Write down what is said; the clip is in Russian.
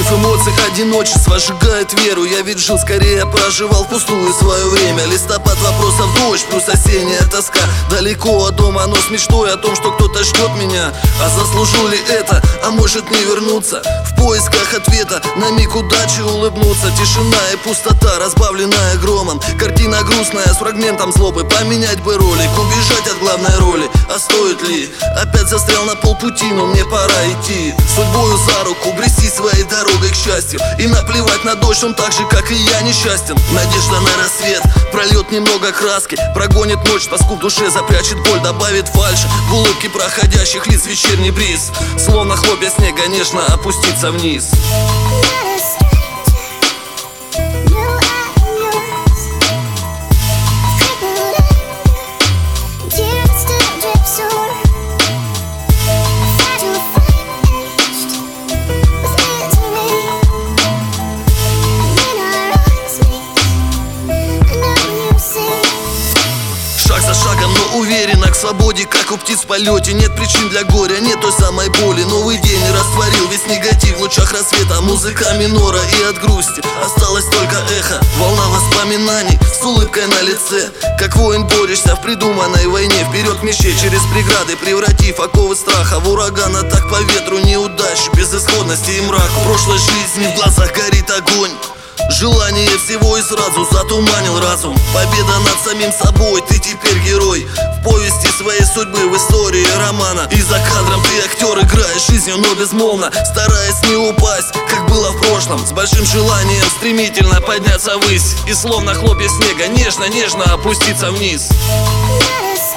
Прилив эмоций, одиночество сжигает веру. Я ведь жил, скорее проживал впустую свое время. Листопад, вопросов дождь, плюс осенняя тоска. Далеко от дома, но с мечтой о том, что кто-то ждет меня. А заслужил ли это, а может не вернуться? В поисках ответа, на миг удачи улыбнуться. Тишина и пустота, разбавленная громом. Картина грустная, с фрагментом злобы. Поменять бы ролик, убежать от главной роли. А стоит ли? Опять застрял на полпути, но мне пора идти. Судьбою за руку, брести своей дорогой к счастью. И наплевать на дождь, он так же, как и я, несчастен. Надежда на рассвет прольет немного краски, прогонит ночь, тоску в душе, запрячет боль, добавит фальшь в улыбки проходящих лиц вечерний бриз. Словно хлопья снега нежно опуститься вниз. Уверенно к свободе, как у птиц в полете. Нет причин для горя, нет той самой боли. Новый день растворил весь негатив в лучах рассвета. Музыка минора, и от грусти осталось только эхо. Волна воспоминаний с улыбкой на лице. Как воин борешься в придуманной войне. Вперед к мечте через преграды, превратив оковы страха в ураган. А так по ветру неудач, безысходности и мрак. В прошлой жизни в глазах горит огонь. Желание всего и сразу затуманил разум. Победа над самим собой, ты теперь герой. В повести своей судьбы, в истории романа. И за кадром ты актер, играешь жизнью, но безмолвно, стараясь не упасть, как было в прошлом. С большим желанием стремительно подняться ввысь. И словно хлопья снега нежно-нежно опуститься вниз.